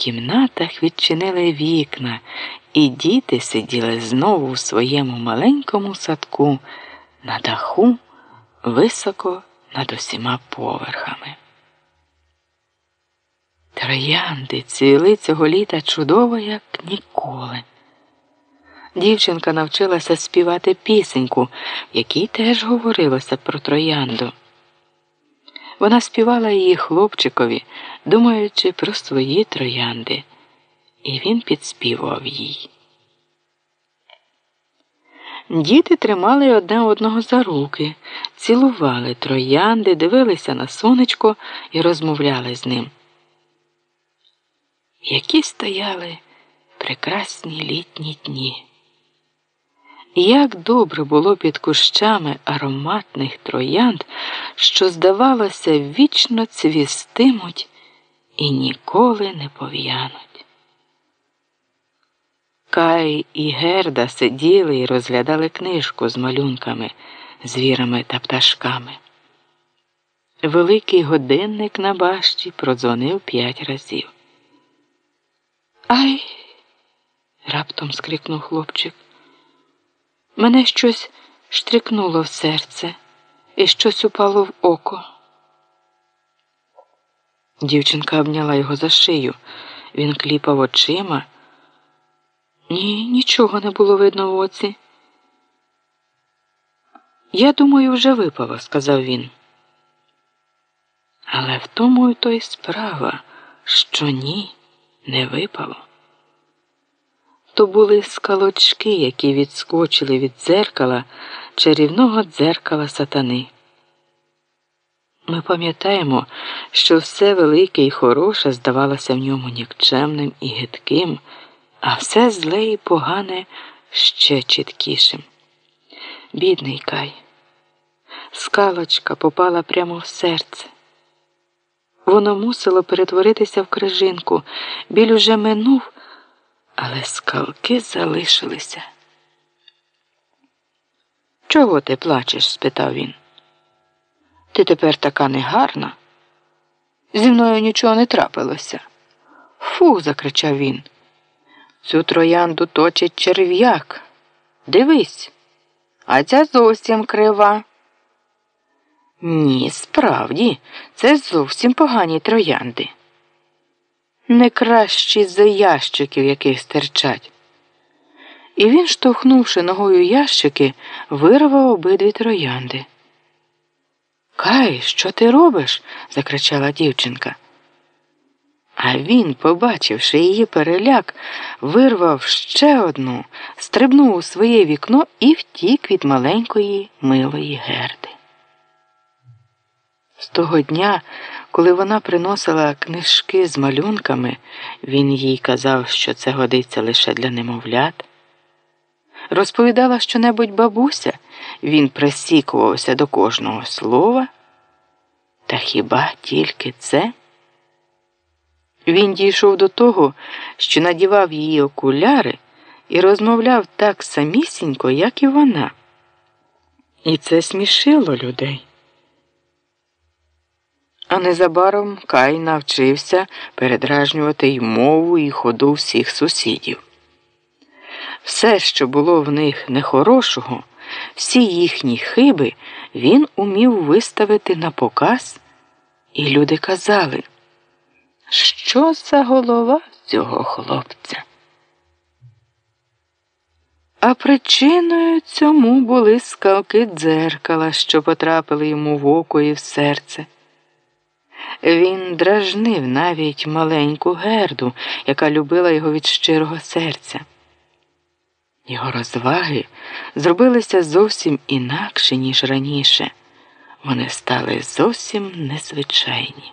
кімнатах відчинили вікна, і діти сиділи знову у своєму маленькому садку на даху, високо над усіма поверхами. Троянди цвіли цього літа чудово, як ніколи. Дівчинка навчилася співати пісеньку, в якій теж говорилося про троянду. Вона співала її хлопчикові, думаючи про свої троянди, і він підспівував їй. Діти тримали одне одного за руки, цілували троянди, дивилися на сонечко і розмовляли з ним. Які стояли прекрасні літні дні. Як добре було під кущами ароматних троянд, що, здавалося, вічно цвістимуть і ніколи не пов'януть. Кай і Герда сиділи і розглядали книжку з малюнками, звірами та пташками. Великий годинник на башті продзвонив 5 разів. «Ай!» – раптом скрикнув хлопчик. Мене щось штрикнуло в серце, і щось упало в око. Дівчинка обняла його за шию. Він кліпав очима. Ні, нічого не було видно в оці. «Я думаю, вже випало», – сказав він. Але в тому й то й справа, що ні, не випало. То були скалочки, які відскочили від дзеркала, чарівного дзеркала сатани. Ми пам'ятаємо, що все велике і хороше здавалося в ньому нікчемним і гидким, а все зле і погане ще чіткішим. Бідний Кай. Скалочка попала прямо в серце. Воно мусило перетворитися в крижинку. Біль уже минув, але скалки залишилися. «Чого ти плачеш?» – спитав він. «Ти тепер така негарна. Зі мною нічого не трапилося». «Фу!» – закричав він. «Цю троянду точить черв'як. Дивись, а ця зовсім крива». «Ні, справді, це зовсім погані троянди. Не кращі за ящиків, яких стирчать». І він, штовхнувши ногою ящики, вирвав обидві троянди. «Кай, що ти робиш?» – закричала дівчинка. А він, побачивши її переляк, вирвав ще одну, стрибнув у своє вікно і втік від маленької милої Герди. З того дня, коли вона приносила книжки з малюнками, він їй казав, що це годиться лише для немовлят. Розповідала що-небудь бабуся, він присікувався до кожного слова. Та хіба тільки це? Він дійшов до того, що надівав її окуляри і розмовляв так самісінько, як і вона. І це смішило людей. А незабаром Кай навчився передражнювати й мову, і ходу всіх сусідів. Все, що було в них нехорошого, всі їхні хиби він умів виставити на показ, і люди казали: «Що за голова цього хлопця?» А причиною цьому були скалки дзеркала, що потрапили йому в око і в серце. Він дражнив навіть маленьку Герду, яка любила його від щирого серця. Його розваги зробилися зовсім інакші, ніж раніше. Вони стали зовсім незвичайні.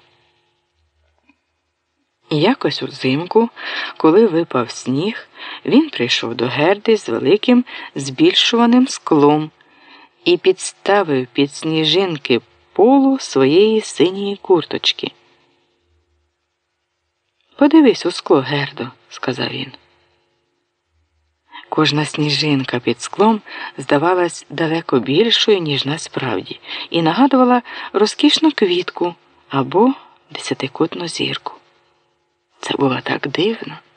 Якось узимку, коли випав сніг, він прийшов до Герди з великим збільшуваним склом і підставив під сніжинки полу своєї синьої курточки. «Подивись у скло, Гердо», – сказав він. Кожна сніжинка під склом здавалась далеко більшою, ніж насправді, і нагадувала розкішну квітку або 10-кутну зірку. Це було так дивно.